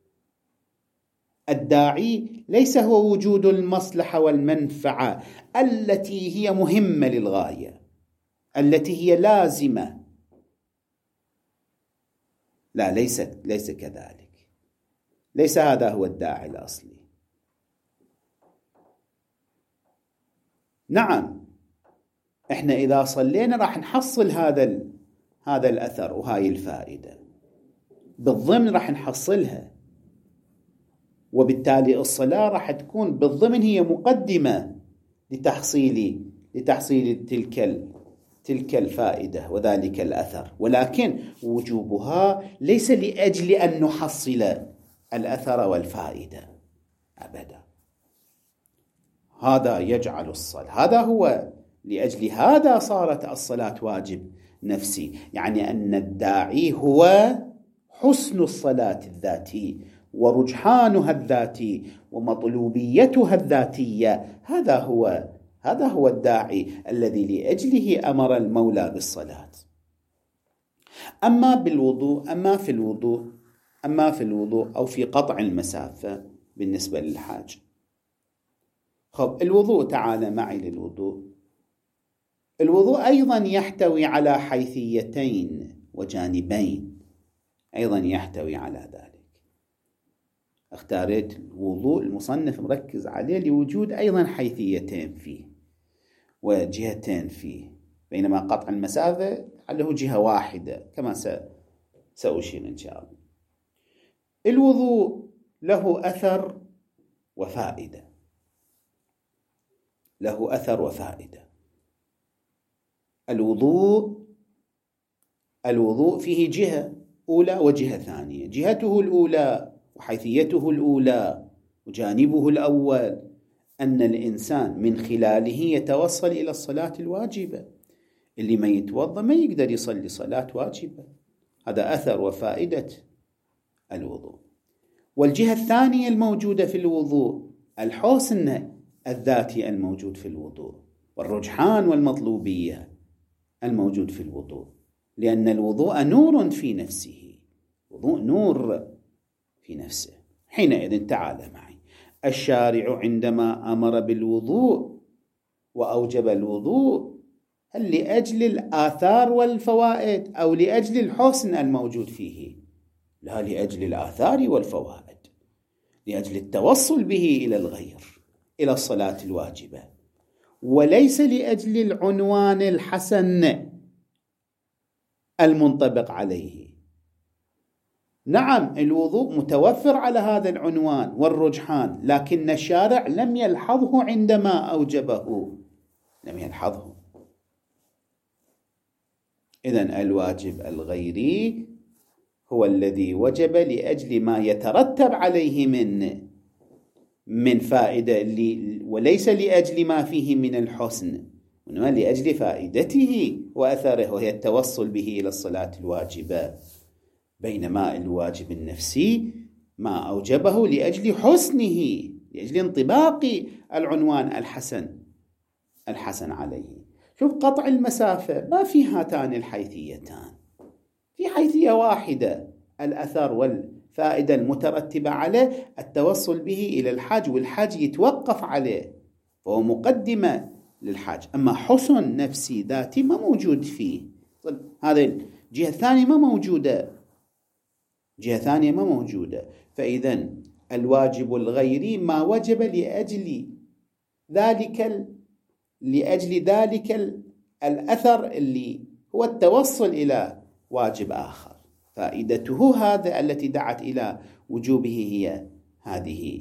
الداعي ليس هو وجود المصلحة والمنفعة التي هي مهمة للغاية، التي هي لازمة. لا، ليس ليس كذلك. ليس هذا هو الداعي الأصلي. نعم، احنا إذا صلينا راح نحصل هذا هذا الأثر وهاي الفائدة بالضمن، راح نحصلها، وبالتالي الصلاة راح تكون بالضمن هي مقدمة لتحصيل لتحصيل تلك تلك الفائدة وذلك الأثر، ولكن وجوبها ليس لأجل أن نحصل الأثر والفائدة أبدا. هذا يجعل الصلاة، هذا هو لأجل هذا صارت الصلاة واجب نفسي، يعني أن الداعي هو حسن الصلاة الذاتي ورجحانها الذاتي ومطلوبيتها الذاتية. هذا هو هذا هو الداعي الذي لأجله أمر المولى بالصلاة. أما بالوضوء أما في الوضوء أما في الوضوء أو في قطع المسافة بالنسبة للحاج. خب، الوضوء، تعال معي للوضوء. الوضوء أيضا يحتوي على حيثيتين وجانبين، أيضا يحتوي على ذلك. اختاريت الوضوء، المصنف مركز عليه لوجود أيضا حيثيتين فيه وجهتين فيه، بينما قطع المسافة له جهة واحدة كما سأشير إن شاء الله. الوضوء له أثر وفائدة، له أثر وفائدة. الوضوء الوضوء فيه جهة أولى وجهة ثانية. جهته الأولى وحيثيته الأولى وجانبه الأول أن الإنسان من خلاله يتوصل إلى الصلاة الواجبة. اللي ما يتوضأ ما يقدر يصلي صلاة واجبة. هذا أثر وفائدة الوضوء. والجهة الثانية الموجودة في الوضوء الحسن الذاتي الموجود في الوضوء والرجحان والمطلوبية الموجود في الوضوء، لأن الوضوء نور في نفسه، وضوء نور في نفسه. حينئذ تعال معي، الشارع عندما أمر بالوضوء وأوجب الوضوء، هل لأجل الآثار والفوائد أو لأجل الحسن الموجود فيه؟ لا، لأجل الآثار والفوائد، لأجل التوصل به إلى الغير، إلى الصلاة الواجبة، وليس لأجل العنوان الحسن المنطبق عليه. نعم الوضوء متوفر على هذا العنوان والرجحان، لكن الشارع لم يلحظه عندما أوجبه، لم يلحظه. إذن الواجب الغيري هو الذي وجب لأجل ما يترتب عليه من من فائدة، وليس لأجل ما فيه من الحسن، وإنما لأجل فائدته وأثره، وهي التوصل به إلى الصلاة الواجبة. بينما الواجب النفسي ما أوجبه لأجل حسنه، لأجل انطباق العنوان الحسن الحسن عليه. شوف قطع المسافة ما في هاتان الحيثيتان، في حيثية واحدة، الأثر والفائدة المترتبة عليه التوصل به إلى الحاج، والحاج يتوقف عليه فهو مقدمة للحاج. أما حسن نفسي ذاتي ما موجود فيه، هذا الجهة الثانية ما موجودة، جهة ثانية ما موجودة. فإذا الواجب الغيري ما وجب لأجل ذلك لأجل ذلك الأثر اللي هو التوصل إلى واجب آخر، فائدته هذا التي دعت إلى وجوبه هي هذه.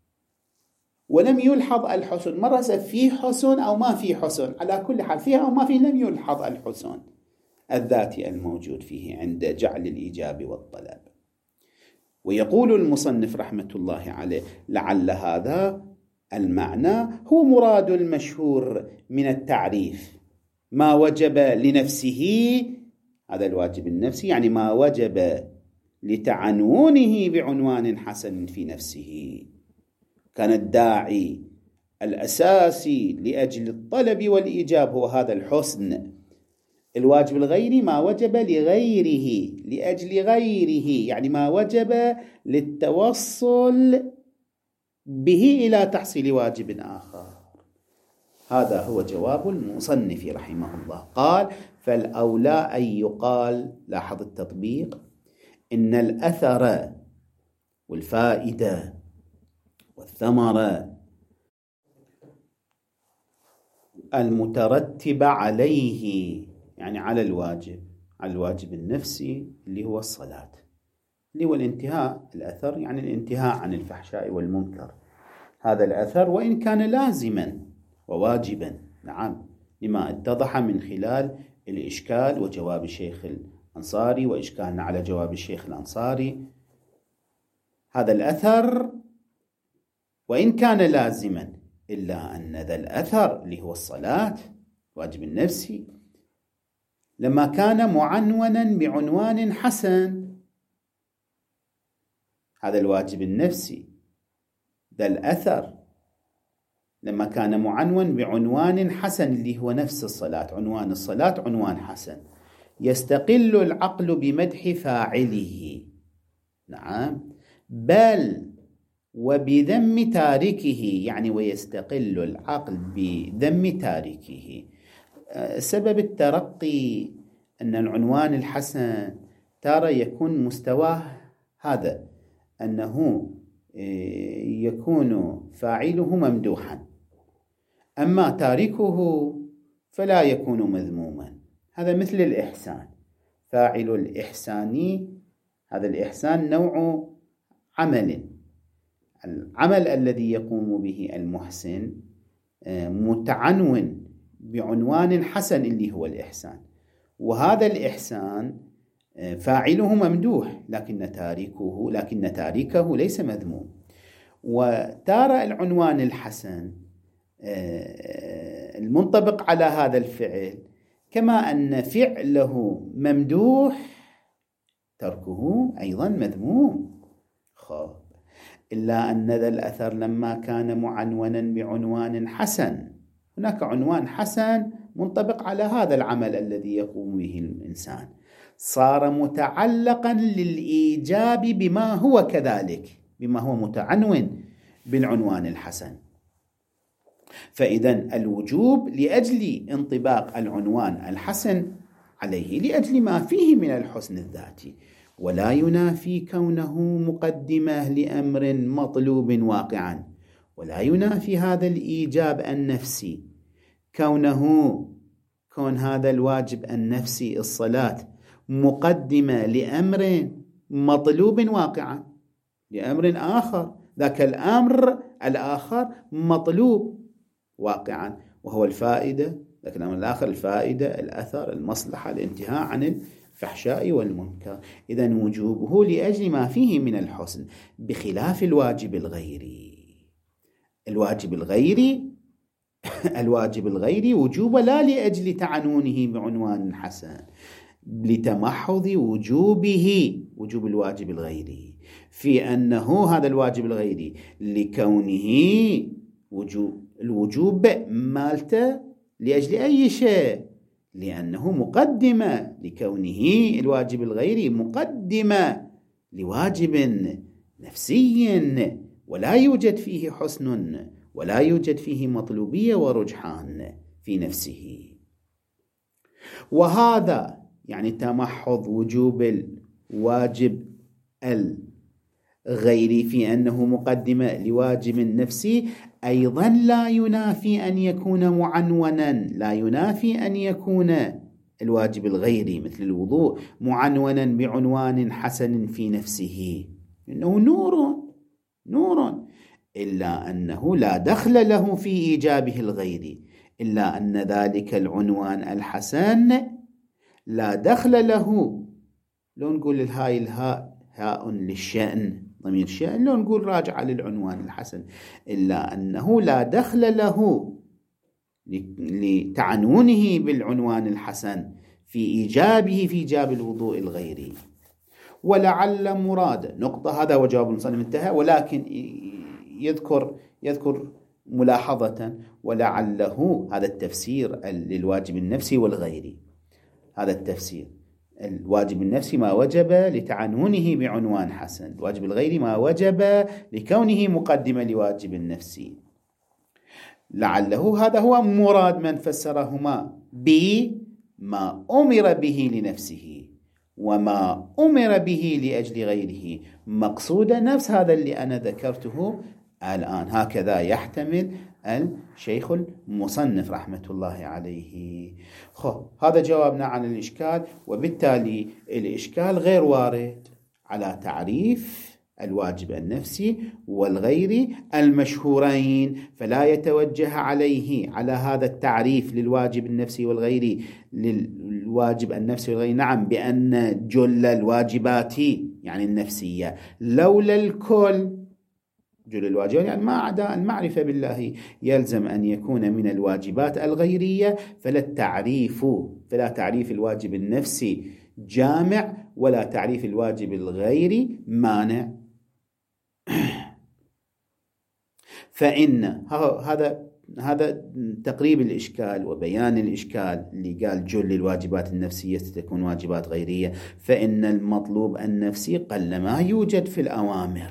ولم يلحظ الحسن، مرة في حسن أو ما في حسن، على كل حال فيها أو ما فيه لم يلحظ الحسن الذاتي الموجود فيه عند جعل الإيجاب والطلب. ويقول المصنف رحمة الله عليه: لعل هذا المعنى هو مراد المشهور من التعريف، ما وجب لنفسه، هذا الواجب النفسي يعني ما وجب لتعنونه بعنوان حسن في نفسه. كان الداعي الأساسي لأجل الطلب والإيجاب هو هذا الحسن. الواجب الغيري ما وجب لغيره، لأجل غيره، يعني ما وجب للتوصل به إلى تحصيل واجب آخر. هذا هو جواب المصنف رحمه الله. قال: فالأولى أن يقال، لاحظ التطبيق، إن الأثر والفائدة والثمرة المترتبة عليه، يعني على الواجب، على الواجب النفسي اللي هو الصلاة، اللي هو الانتهاء، الأثر يعني الانتهاء عن الفحشاء والمنكر. هذا الأثر وإن كان لازما وواجبا، نعم، لما اتضح من خلال الإشكال وجواب الشيخ الأنصاري وإشكالنا على جواب الشيخ الأنصاري، هذا الأثر وإن كان لازما، إلا أن ذا الأثر اللي هو الصلاة واجب النفسي لما كان معنونا بعنوان حسن، هذا الواجب النفسي ذا الأثر لما كان معنون بعنوان حسن اللي هو نفس الصلاة، عنوان الصلاة عنوان حسن، يستقل العقل بمدح فاعله، نعم، بل وبذم تاركه، يعني ويستقل العقل بذم تاركه. سبب الترقي أن العنوان الحسن ترى يكون مستواه هذا، أنه يكون فاعله ممدوحا، أما تاركه فلا يكون مذموما. هذا مثل الإحسان، فاعل الإحسان، هذا الإحسان نوع عمل، العمل الذي يقوم به المحسن متعنون بعنوان حسن اللي هو الإحسان، وهذا الإحسان فاعله ممدوح، لكن تاركه لكن تاركه ليس مذموم. وترى العنوان الحسن المنطبق على هذا الفعل، كما أن فعله ممدوح تركه أيضا مذموم. خب، إلا أن ذا الأثر لما كان معنونا بعنوان حسن، هناك عنوان حسن منطبق على هذا العمل الذي يقوم به الإنسان، صار متعلقا للإيجاب بما هو كذلك، بما هو متعنون بالعنوان الحسن. فإذن الوجوب لأجل انطباق العنوان الحسن عليه، لأجل ما فيه من الحسن الذاتي، ولا ينافي كونه مقدمة لأمر مطلوب واقعا، ولا ينافي هذا الإيجاب النفسي كونه كون هذا الواجب النفسي الصلاة مقدمة لأمر مطلوب واقعا، لأمر آخر، ذاك الأمر الآخر مطلوب واقعا وهو الفائدة، ذاك الأمر الآخر الفائدة، الأثر، المصلحة، الانتهاء عن الفحشاء والمنكر. إذن وجوبه لأجل ما فيه من الحسن، بخلاف الواجب الغيري. الواجب الغيري الواجب الغيري وجوب لا لأجل تعنونه بعنوان حسن، لتمحض وجوبه، وجوب الواجب الغيري، في أنه هذا الواجب الغيري لكونه وجوب الوجوب مالته لأجل أي شيء، لأنه مقدمة، لكونه الواجب الغيري مقدمة لواجب نفسي ولا يوجد فيه حسن ولا يوجد فيه مطلوبية ورجحان في نفسه. وهذا يعني تمحض وجوب الواجب الغيري في أنه مقدمة لواجب نفسي أيضا لا ينافي أن يكون معنونا، لا ينافي أن يكون الواجب الغيري مثل الوضوء معنونا بعنوان حسن في نفسه، إنه نور نور، إلا أنه لا دخل له في إيجابه الغيري، إلا أن ذلك العنوان الحسن لا دخل له. لو نقول هاي الهاء هاء للشأن، ضمير شأن، لو نقول راجع للعنوان الحسن، إلا أنه لا دخل له لتعنونه بالعنوان الحسن في إيجابه، في إيجاب الوضوء الغيري. ولعل مراد نقطة، هذا وجواب المصنف انتهى، ولكن يذكر يذكر ملاحظة، ولعله هذا التفسير للواجب النفسي والغيري، هذا التفسير الواجب النفسي ما وجب لتعنونه بعنوان حسن، الواجب الغيري ما وجب لكونه مقدمة لواجب النفسي. لعله هذا هو مراد من فسرهما بما أمر به لنفسه وما أمر به لأجل غيره، مقصود نفس هذا اللي أنا ذكرته الآن. هكذا يحتمل الشيخ المصنف رحمة الله عليه. خب هذا جوابنا عن الإشكال، وبالتالي الإشكال غير وارد على تعريف الواجب النفسي والغيري المشهورين، فلا يتوجه عليه على هذا التعريف للواجب النفسي والغيري، للواجب النفسي والغيري نعم بأن جل الواجبات يعني النفسية لولا الكل جل الواجبات يعني ما عدا المعرفة بالله يلزم أن يكون من الواجبات الغيرية، فلا التعريف فلا تعريف الواجب النفسي جامع ولا تعريف الواجب الغيري مانع. فإن هذا هذا تقريب الإشكال وبيان الإشكال اللي قال جل الواجبات النفسية تكون واجبات غيرية، فإن المطلوب النفسي قلما يوجد في الأوامر.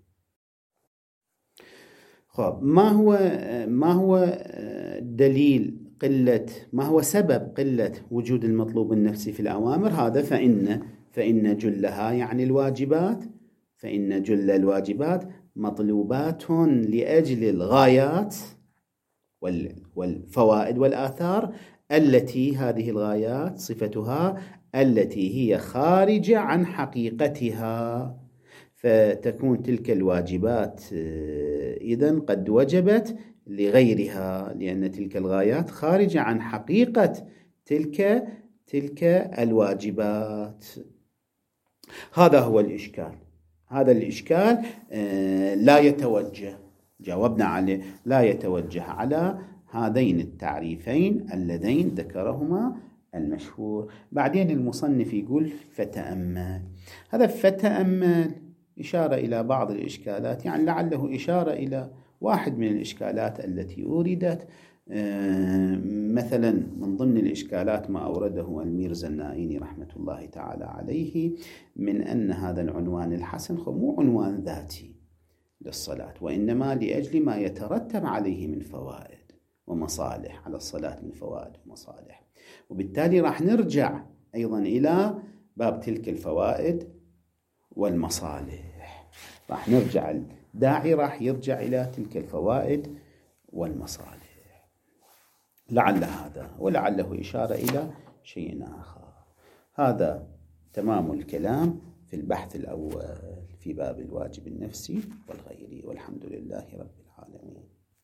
خب ما هو ما هو دليل قلة، ما هو سبب قلة وجود المطلوب النفسي في الأوامر؟ هذا فإن فإن جلها يعني الواجبات، فإن جل الواجبات مطلوبات لأجل الغايات والفوائد والآثار التي هذه الغايات صفتها التي هي خارجة عن حقيقتها، فتكون تلك الواجبات إذن قد وجبت لغيرها، لأن تلك الغايات خارجة عن حقيقة تلك تلك الواجبات. هذا هو الإشكال، هذا الإشكال لا يتوجه، جاوبنا عليه، لا يتوجه على هذين التعريفين اللذين ذكرهما المشهور. بعدين المصنف يقول فتأمل، هذا فتأمل إشارة إلى بعض الإشكالات، يعني لعله إشارة إلى واحد من الإشكالات التي أوردت. مثلا من ضمن الإشكالات ما أورده الميرزا النائيني رحمة الله تعالى عليه من أن هذا العنوان الحسن مو عنوان ذاتي للصلاة، وإنما لأجل ما يترتب عليه من فوائد ومصالح على الصلاة، من فوائد ومصالح، وبالتالي راح نرجع أيضا إلى باب تلك الفوائد والمصالح، راح نرجع الداعي راح يرجع إلى تلك الفوائد والمصالح، لعل هذا ولعله إشارة إلى شيء آخر. هذا تمام الكلام في البحث الأول في باب الواجب النفسي والغيري، والحمد لله رب العالمين.